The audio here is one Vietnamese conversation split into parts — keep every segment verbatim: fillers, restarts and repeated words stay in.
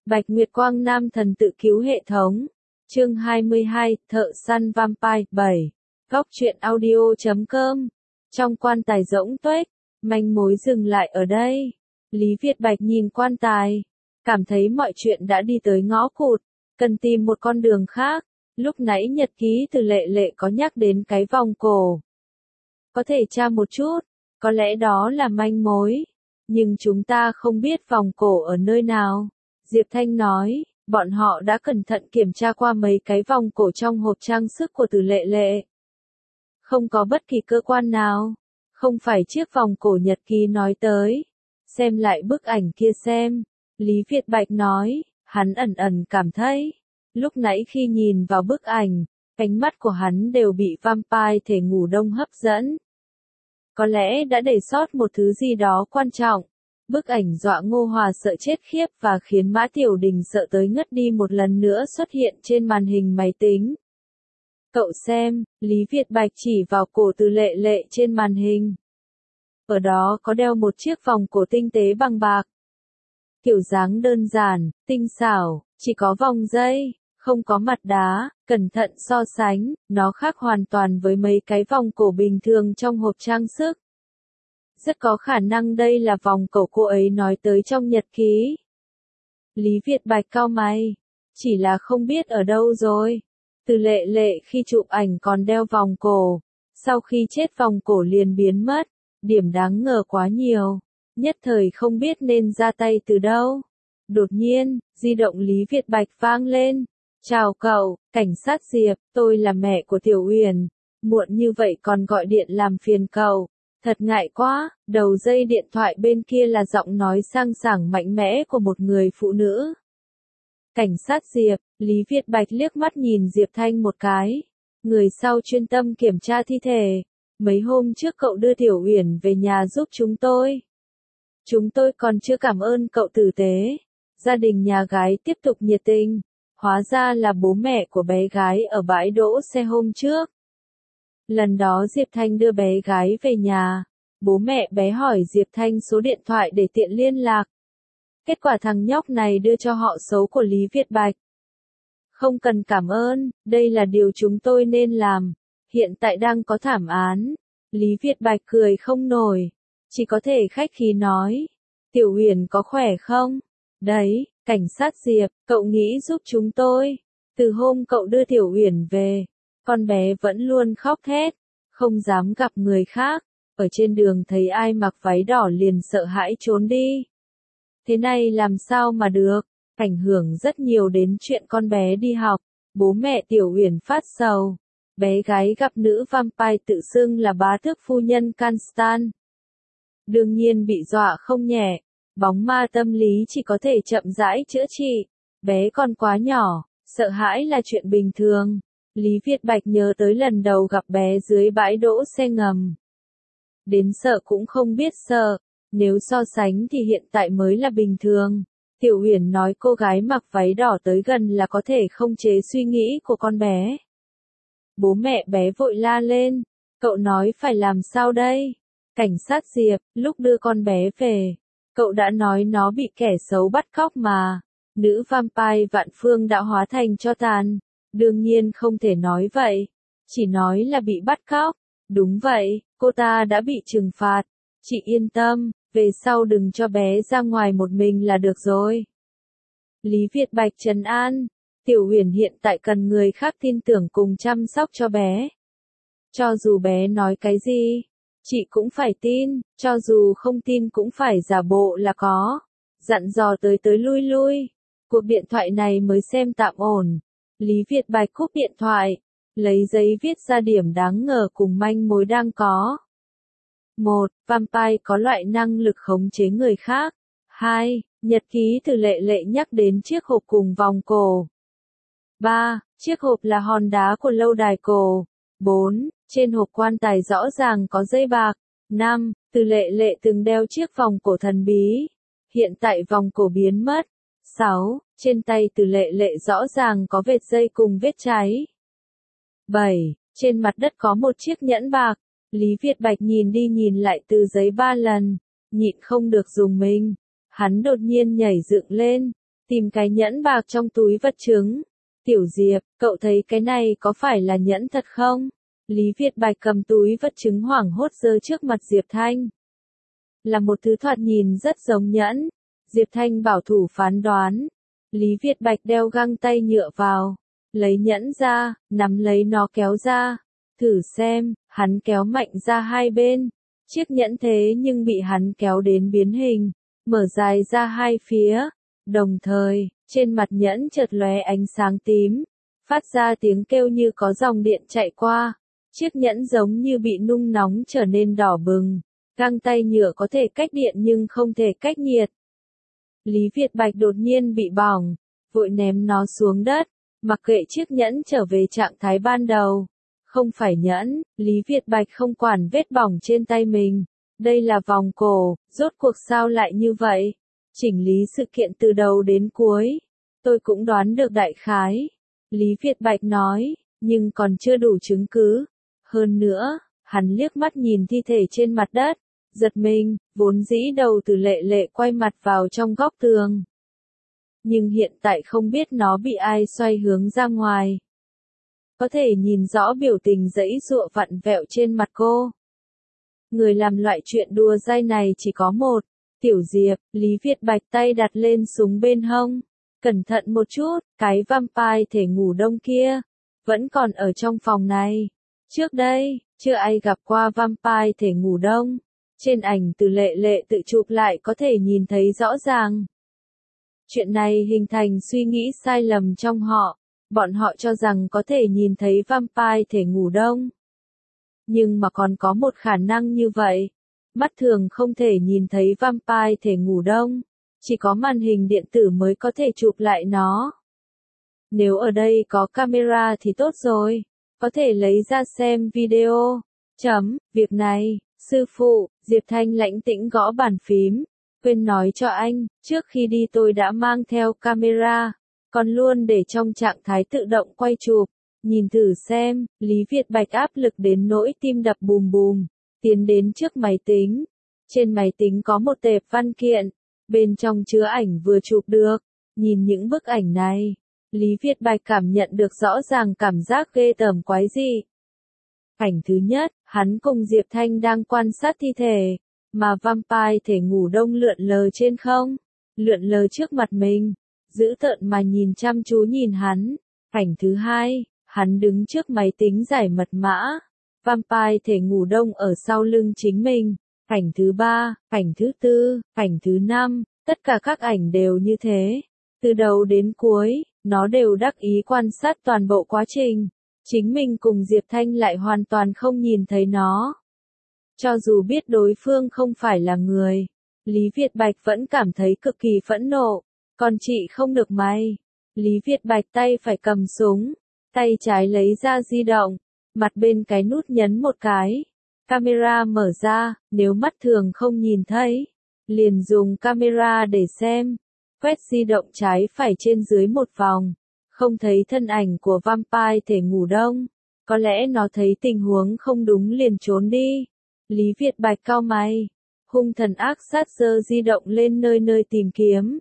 Bạch Nguyệt Quang Nam thần tự cứu hệ thống. Chương hai mươi hai, Thợ săn vampire bảy. Góc truyện audio chấm com. Trong quan tài rỗng tuếch, manh mối dừng lại ở đây. Lý Việt Bạch nhìn quan tài, cảm thấy mọi chuyện đã đi tới ngõ cụt, cần tìm một con đường khác. Lúc nãy nhật ký từ Lệ Lệ có nhắc đến cái vòng cổ. Có thể tra một chút, có lẽ đó là manh mối. Nhưng chúng ta không biết vòng cổ ở nơi nào. Diệp Thanh nói, bọn họ đã cẩn thận kiểm tra qua mấy cái vòng cổ trong hộp trang sức của Từ Lệ Lệ. Không có bất kỳ cơ quan nào, không phải chiếc vòng cổ nhật ký nói tới. Xem lại bức ảnh kia xem, Lý Việt Bạch nói, hắn ẩn ẩn cảm thấy, lúc nãy khi nhìn vào bức ảnh, ánh mắt của hắn đều bị vampire thể ngủ đông hấp dẫn. Có lẽ đã để sót một thứ gì đó quan trọng. Bức ảnh dọa Ngô Hòa sợ chết khiếp và khiến Mã Tiểu Đình sợ tới ngất đi một lần nữa xuất hiện trên màn hình máy tính. Cậu xem, Lý Việt Bạch chỉ vào cổ Từ Lệ Lệ trên màn hình. Ở đó có đeo một chiếc vòng cổ tinh tế bằng bạc. Kiểu dáng đơn giản, tinh xảo, chỉ có vòng dây, không có mặt đá, cẩn thận so sánh, nó khác hoàn toàn với mấy cái vòng cổ bình thường trong hộp trang sức. Rất có khả năng đây là vòng cổ cô ấy nói tới trong nhật ký. Lý Việt Bạch cau mày, chỉ là không biết ở đâu rồi. Từ Lệ Lệ khi chụp ảnh còn đeo vòng cổ, sau khi chết vòng cổ liền biến mất, điểm đáng ngờ quá nhiều, nhất thời không biết nên ra tay từ đâu. Đột nhiên, di động Lý Việt Bạch vang lên. Chào cậu, cảnh sát Diệp, tôi là mẹ của Tiểu Uyển, muộn như vậy còn gọi điện làm phiền cậu. Thật ngại quá, đầu dây điện thoại bên kia là giọng nói sang sảng mạnh mẽ của một người phụ nữ. Cảnh sát Diệp, Lý Việt Bạch liếc mắt nhìn Diệp Thanh một cái. Người sau chuyên tâm kiểm tra thi thể. Mấy hôm trước cậu đưa Tiểu Uyển về nhà giúp chúng tôi. Chúng tôi còn chưa cảm ơn cậu tử tế. Gia đình nhà gái tiếp tục nhiệt tình. Hóa ra là bố mẹ của bé gái ở bãi đỗ xe hôm trước. Lần đó Diệp Thanh đưa bé gái về nhà, bố mẹ bé hỏi Diệp Thanh số điện thoại để tiện liên lạc. Kết quả thằng nhóc này đưa cho họ số của Lý Việt Bạch. Không cần cảm ơn, đây là điều chúng tôi nên làm. Hiện tại đang có thảm án. Lý Việt Bạch cười không nổi, chỉ có thể khách khí nói. Tiểu Uyển có khỏe không? Đấy, cảnh sát Diệp, cậu nghĩ giúp chúng tôi. Từ hôm cậu đưa Tiểu Uyển về, con bé vẫn luôn khóc thét, không dám gặp người khác, ở trên đường thấy ai mặc váy đỏ liền sợ hãi trốn đi. Thế này làm sao mà được, ảnh hưởng rất nhiều đến chuyện con bé đi học, bố mẹ Tiểu Uyển phát sầu. Bé gái gặp nữ vampire tự xưng là bá tước phu nhân Canstan. Đương nhiên bị dọa không nhẹ, bóng ma tâm lý chỉ có thể chậm rãi chữa trị, bé còn quá nhỏ, sợ hãi là chuyện bình thường. Lý Việt Bạch nhớ tới lần đầu gặp bé dưới bãi đỗ xe ngầm. Đến sợ cũng không biết sợ, nếu so sánh thì hiện tại mới là bình thường. Tiểu Uyển nói cô gái mặc váy đỏ tới gần là có thể không chế suy nghĩ của con bé. Bố mẹ bé vội la lên, cậu nói phải làm sao đây? Cảnh sát Diệp, lúc đưa con bé về, cậu đã nói nó bị kẻ xấu bắt cóc mà. Nữ vampire Vạn Phương đã hóa thành tro tàn. Đương nhiên không thể nói vậy, chỉ nói là bị bắt cóc. Đúng vậy, cô ta đã bị trừng phạt. Chị yên tâm, về sau đừng cho bé ra ngoài một mình là được rồi. Lý Việt Bạch trấn an, Tiểu Uyển hiện tại cần người khác tin tưởng cùng chăm sóc cho bé. Cho dù bé nói cái gì, chị cũng phải tin, cho dù không tin cũng phải giả bộ là có. Dặn dò tới tới lui lui. Cuộc điện thoại này mới xem tạm ổn. Lý Việt Bạch cúp điện thoại, lấy giấy viết ra điểm đáng ngờ cùng manh mối đang có. một. Vampire có loại năng lực khống chế người khác. hai. Nhật ký Từ Lệ Lệ nhắc đến chiếc hộp cùng vòng cổ. ba. Chiếc hộp là hòn đá của lâu đài cổ. bốn. Trên hộp quan tài rõ ràng có dây bạc. năm. Từ Lệ Lệ từng đeo chiếc vòng cổ thần bí. Hiện tại vòng cổ biến mất. sáu. Trên tay Từ Lệ Lệ rõ ràng có vết dây cùng vết cháy. bảy. Trên mặt đất có một chiếc nhẫn bạc. Lý Việt Bạch nhìn đi nhìn lại từ giấy ba lần, nhịn không được dùng mình. Hắn đột nhiên nhảy dựng lên. tìm cái nhẫn bạc trong túi vật chứng. Tiểu Diệp, cậu thấy cái này có phải là nhẫn thật không? Lý Việt Bạch cầm túi vật chứng hoảng hốt giơ trước mặt Diệp Thanh. Là một thứ thoạt nhìn rất giống nhẫn. Diệp Thanh bảo thủ phán đoán. Lý Việt Bạch đeo găng tay nhựa vào. Lấy nhẫn ra, nắm lấy nó kéo ra. Thử xem, hắn kéo mạnh ra hai bên. Chiếc nhẫn thế nhưng bị hắn kéo đến biến hình. Mở dài ra hai phía. Đồng thời, trên mặt nhẫn chợt lóe ánh sáng tím. Phát ra tiếng kêu như có dòng điện chạy qua. Chiếc nhẫn giống như bị nung nóng trở nên đỏ bừng. Găng tay nhựa có thể cách điện nhưng không thể cách nhiệt. Lý Việt Bạch đột nhiên bị bỏng, vội ném nó xuống đất, mặc kệ chiếc nhẫn trở về trạng thái ban đầu. Không phải nhẫn, Lý Việt Bạch không quản vết bỏng trên tay mình. Đây là vòng cổ, rốt cuộc sao lại như vậy? Chỉnh lý sự kiện từ đầu đến cuối. Tôi cũng đoán được đại khái. Lý Việt Bạch nói, nhưng còn chưa đủ chứng cứ. Hơn nữa, hắn liếc mắt nhìn thi thể trên mặt đất. Giật mình, vốn dĩ đầu từ lệ lệ quay mặt vào trong góc tường. Nhưng hiện tại không biết nó bị ai xoay hướng ra ngoài. Có thể nhìn rõ biểu tình giãy giụa vặn vẹo trên mặt cô. Người làm loại chuyện đùa dai này chỉ có một. Tiểu Diệp, Lý Việt Bạch tay đặt lên súng bên hông. Cẩn thận một chút, cái vampire thể ngủ đông kia. Vẫn còn ở trong phòng này. Trước đây, chưa ai gặp qua vampire thể ngủ đông. Trên ảnh từ lệ lệ tự chụp lại có thể nhìn thấy rõ ràng. Chuyện này hình thành suy nghĩ sai lầm trong họ. Bọn họ cho rằng có thể nhìn thấy vampire thể ngủ đông. Nhưng mà còn có một khả năng như vậy. Mắt thường không thể nhìn thấy vampire thể ngủ đông. Chỉ có màn hình điện tử mới có thể chụp lại nó. Nếu ở đây có camera thì tốt rồi. Có thể lấy ra xem video. Chấm, việc này, sư phụ, Diệp Thanh lãnh tĩnh gõ bàn phím. Quên nói cho anh, trước khi đi tôi đã mang theo camera. Còn luôn để trong trạng thái tự động quay chụp. Nhìn thử xem, Lý Việt Bạch áp lực đến nỗi tim đập bùm bùm. Tiến đến trước máy tính. Trên máy tính có một tệp văn kiện. Bên trong chứa ảnh vừa chụp được. Nhìn những bức ảnh này, Lý Việt Bạch cảm nhận được rõ ràng cảm giác ghê tởm quái dị. Ảnh thứ nhất, hắn cùng Diệp Thanh đang quan sát thi thể. Mà vampire thể ngủ đông lượn lờ trên không. Lượn lờ trước mặt mình. Dữ tợn mà nhìn chăm chú nhìn hắn. Ảnh thứ hai, hắn đứng trước máy tính giải mật mã. Vampire thể ngủ đông ở sau lưng chính mình. Ảnh thứ ba, ảnh thứ tư, ảnh thứ năm, tất cả các ảnh đều như thế. Từ đầu đến cuối, nó đều đắc ý quan sát toàn bộ quá trình. Chính mình cùng Diệp Thanh lại hoàn toàn không nhìn thấy nó. Cho dù biết đối phương không phải là người, Lý Việt Bạch vẫn cảm thấy cực kỳ phẫn nộ. Còn chị không được may. Lý Việt Bạch tay phải cầm súng, tay trái lấy ra di động, mặt bên cái nút nhấn một cái. Camera mở ra, nếu mắt thường không nhìn thấy, liền dùng camera để xem. Quét di động trái phải trên dưới một vòng, không thấy thân ảnh của vampire thể ngủ đông. Có lẽ nó thấy tình huống không đúng liền trốn đi. Lý Việt Bạch cau mày, hung thần ác sát giơ di động lên nơi nơi tìm kiếm.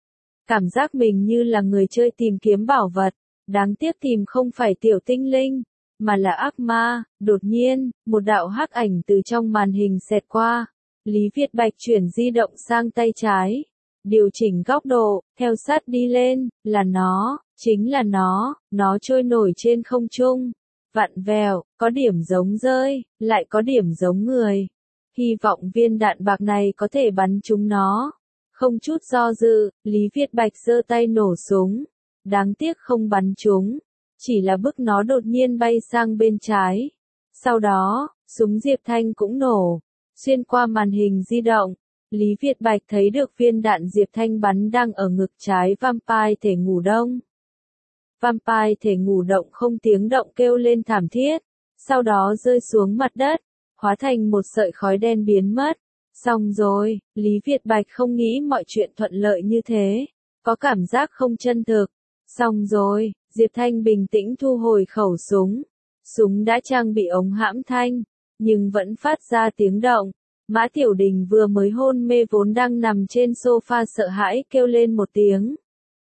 Cảm giác mình như là người chơi tìm kiếm bảo vật, đáng tiếc tìm không phải tiểu tinh linh, mà là ác ma. Đột nhiên, một đạo hắc ảnh từ trong màn hình xẹt qua. Lý Việt Bạch chuyển di động sang tay trái, điều chỉnh góc độ, theo sát đi lên, là nó, chính là nó, nó trôi nổi trên không trung, vặn vẹo, có điểm giống rơi, lại có điểm giống người. Hy vọng viên đạn bạc này có thể bắn trúng nó. Không chút do dự, Lý Việt Bạch giơ tay nổ súng. Đáng tiếc không bắn trúng, chỉ là bức nó đột nhiên bay sang bên trái. Sau đó, súng Diệp Thanh cũng nổ, xuyên qua màn hình di động. Lý Việt Bạch thấy được viên đạn Diệp Thanh bắn đang ở ngực trái vampire thể ngủ đông. Vampire thể ngủ động không tiếng động kêu lên thảm thiết, sau đó rơi xuống mặt đất, hóa thành một sợi khói đen biến mất. Xong rồi, Lý Việt Bạch không nghĩ mọi chuyện thuận lợi như thế, có cảm giác không chân thực. Xong rồi, Diệp Thanh bình tĩnh thu hồi khẩu súng. Súng đã trang bị ống hãm thanh, nhưng vẫn phát ra tiếng động. Mã Tiểu Đình vừa mới hôn mê vốn đang nằm trên sofa sợ hãi kêu lên một tiếng.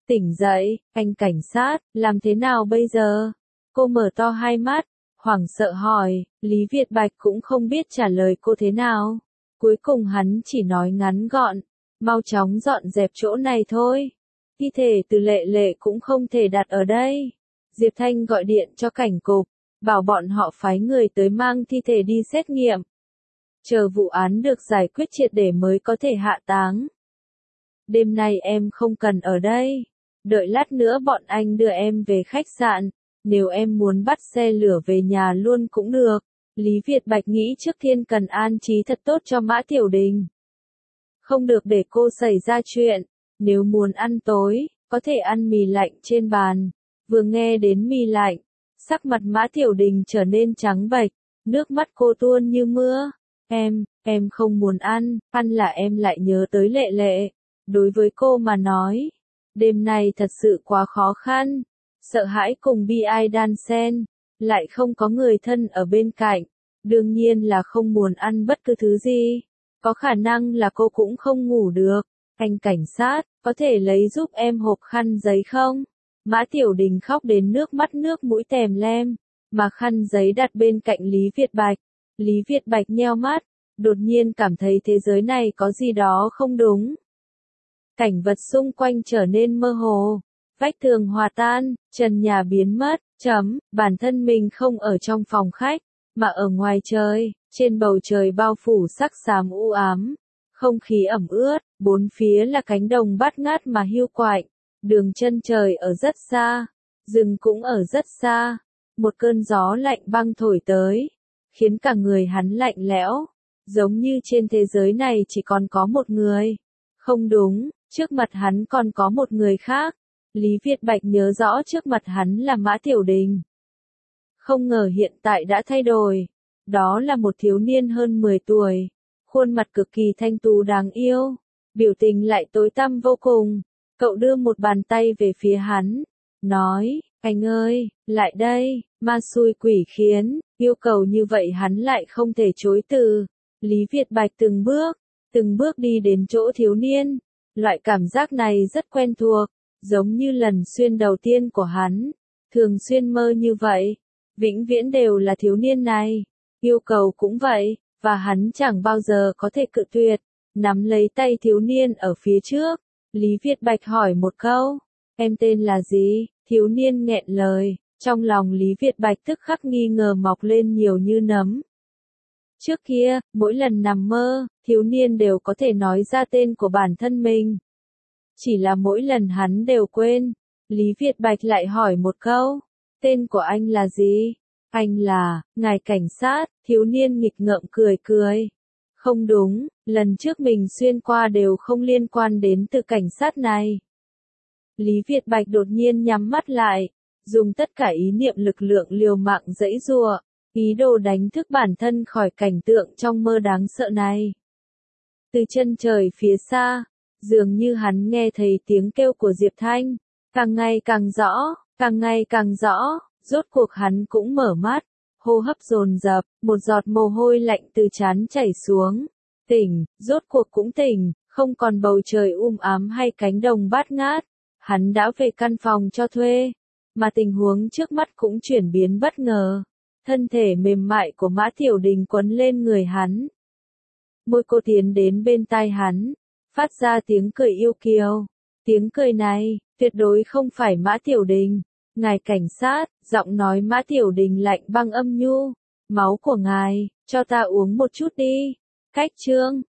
Tỉnh dậy, anh cảnh sát, làm thế nào bây giờ? Cô mở to hai mắt, hoảng sợ hỏi, Lý Việt Bạch cũng không biết trả lời cô thế nào. Cuối cùng hắn chỉ nói ngắn gọn, mau chóng dọn dẹp chỗ này thôi. Thi thể từ Lệ Lệ cũng không thể đặt ở đây. Diệp Thanh gọi điện cho cảnh cục, bảo bọn họ phái người tới mang thi thể đi xét nghiệm. Chờ vụ án được giải quyết triệt để mới có thể hạ táng. Đêm nay em không cần ở đây. Đợi lát nữa bọn anh đưa em về khách sạn. Nếu em muốn bắt xe lửa về nhà luôn cũng được. Lý Việt Bạch nghĩ trước tiên cần an trí thật tốt cho Mã Tiểu Đình. Không được để cô xảy ra chuyện. Nếu muốn ăn tối, có thể ăn mì lạnh trên bàn. Vừa nghe đến mì lạnh, sắc mặt Mã Tiểu Đình trở nên trắng bệch, nước mắt cô tuôn như mưa. Em, em không muốn ăn, ăn là em lại nhớ tới Lệ Lệ. Đối với cô mà nói, đêm nay thật sự quá khó khăn, sợ hãi cùng bi ai đan xen, lại không có người thân ở bên cạnh, đương nhiên là không muốn ăn bất cứ thứ gì, có khả năng là cô cũng không ngủ được. Anh cảnh sát, có thể lấy giúp em hộp khăn giấy không? Mã Tiểu Đình khóc đến nước mắt nước mũi tèm lem, mà khăn giấy đặt bên cạnh Lý Việt Bạch. Lý Việt Bạch nheo mắt, đột nhiên cảm thấy thế giới này có gì đó không đúng. Cảnh vật xung quanh trở nên mơ hồ, vách tường hòa tan, trần nhà biến mất, chấm, bản thân mình không ở trong phòng khách, mà ở ngoài trời, trên bầu trời bao phủ sắc xám u ám, không khí ẩm ướt, bốn phía là cánh đồng bát ngát mà hiu quạnh, đường chân trời ở rất xa, rừng cũng ở rất xa, một cơn gió lạnh băng thổi tới, khiến cả người hắn lạnh lẽo, giống như trên thế giới này chỉ còn có một người. Không đúng, trước mặt hắn còn có một người khác. Lý Việt Bạch nhớ rõ trước mặt hắn là Mã Tiểu Đình. Không ngờ hiện tại đã thay đổi. Đó là một thiếu niên hơn mười tuổi. Khuôn mặt cực kỳ thanh tú đáng yêu. Biểu tình lại tối tăm vô cùng. Cậu đưa một bàn tay về phía hắn. Nói, anh ơi, lại đây, ma xui quỷ khiến. Yêu cầu như vậy hắn lại không thể chối từ. Lý Việt Bạch từng bước, từng bước đi đến chỗ thiếu niên. Loại cảm giác này rất quen thuộc, giống như lần xuyên đầu tiên của hắn. Thường xuyên mơ như vậy, vĩnh viễn đều là thiếu niên này. Yêu cầu cũng vậy, và hắn chẳng bao giờ có thể cự tuyệt. Nắm lấy tay thiếu niên ở phía trước, Lý Việt Bạch hỏi một câu, em tên là gì? Thiếu niên nghẹn lời, trong lòng Lý Việt Bạch tức khắc nghi ngờ mọc lên nhiều như nấm. Trước kia, mỗi lần nằm mơ, thiếu niên đều có thể nói ra tên của bản thân mình. Chỉ là mỗi lần hắn đều quên. Lý Việt Bạch lại hỏi một câu, tên của anh là gì? Anh là, ngài cảnh sát, thiếu niên nghịch ngợm cười cười. Không đúng, lần trước mình xuyên qua đều không liên quan đến từ cảnh sát này. Lý Việt Bạch đột nhiên nhắm mắt lại, dùng tất cả ý niệm lực lượng liều mạng giãy giụa, ý đồ đánh thức bản thân khỏi cảnh tượng trong mơ đáng sợ này. Từ chân trời phía xa, dường như hắn nghe thấy tiếng kêu của Diệp Thanh, càng ngày càng rõ, càng ngày càng rõ, rốt cuộc hắn cũng mở mắt, hô hấp dồn dập, một giọt mồ hôi lạnh từ trán chảy xuống. Tỉnh, rốt cuộc cũng tỉnh, không còn bầu trời um ám hay cánh đồng bát ngát. Hắn đã về căn phòng cho thuê, mà tình huống trước mắt cũng chuyển biến bất ngờ. Thân thể mềm mại của Mã Tiểu Đình quấn lên người hắn. Môi cô tiến đến bên tai hắn, phát ra tiếng cười yêu kiều. Tiếng cười này, tuyệt đối không phải Mã Tiểu Đình. Ngài cảnh sát, giọng nói Mã Tiểu Đình lạnh băng âm nhu. Máu của ngài, cho ta uống một chút đi. Cách chương,